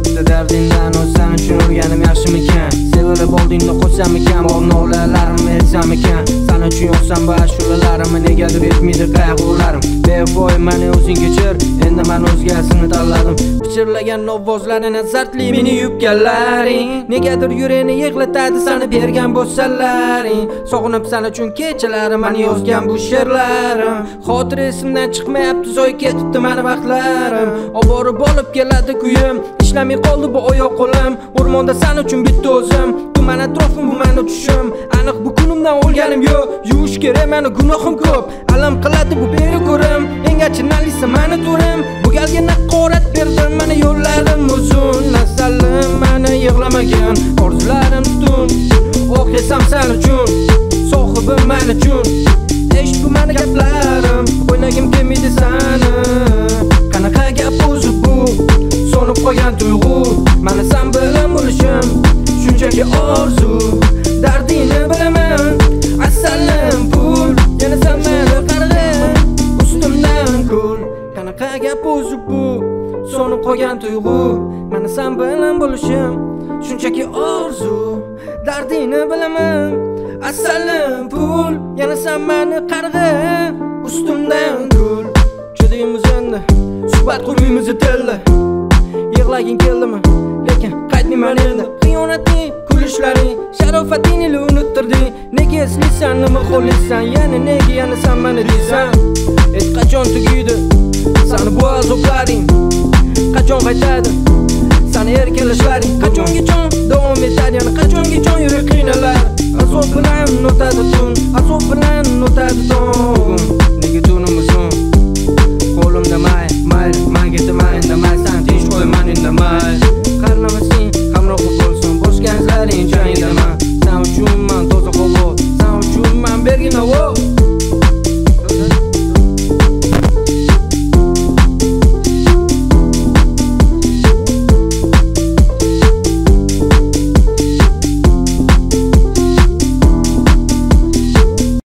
bitta dardingdan o'zsan uchun o'rganim yaxshimikan? Sevilib oldingda qo'ysamikan, bor nolalarimni aytsamikan. Sana uchun yozsam bu ashulalarimni negadir yetmaydi qayg'ularim. Befoy meni o'zing kechir, endi men o'zgasini tanladim. Pichirlagan ovozlarini zartli meni yubganlaring, negadir yurakni yig'latadi seni bergan bo'salaring. Sog'inib sana uchun kechalarim meni yozgan bu she'rlarim. Xotir esimdan chiqmayapti, zoy ketibdi meni vaqtlarim. Oborib olib keladi kuyim, ishlamay qoldi bu oyoq qo'lim. O'rmonda sen uchun bitta o'zim, tuman atrofim bu meni tushim. Aniq bu kunimdan o'lganim yo'q, yuvish kerak meni gunohim ko'p. Alam qiladi bu beri ko'rim, eng achinarlisi meni turim. Bu galga naqorat berdim, meni yo'llarim uzun. Nasalim meni yig'lamagan, orzularim ustun. O'qisam sen uchun, sohibim men uchun. Eshit bu meni gaplarim, o'ynagim kelmaydi seni. Qanaqa gap o'zi bu, so'nib qolgan tuyg'u. Meni sen bilan bo'lishim shunchaki orzu. Dardingni bilaman, asalim pul. Yana sen meni qarg'a, ustimdan kul. Qanaqa gap o'zi bu, so'nib qolgan tuyg'u. Meni sen bilan bo'lishim shunchaki orzu. Dardingni bilaman, asalim pul. Yana sen meni qarg'a, ustimdan kul. Chidaymiz endi, suhbat qurmaymiz tilla. Yig'laging keldimi, lekin qaytmayman endi. Xiyonating, kulishlaring, sharofatingni unuttirding. Nega eslaysan, nima xohlaysan, yana nega yana sen meni deysan? Hech qachon tugaydi seni bu azoplaring? Qachon qaytadi seni erkalashlaring? Qachongacha davom etadi, yana qachongacha yurak qiynalar? Azob bilan o'tadi tun, azob bilan o'tadi tun.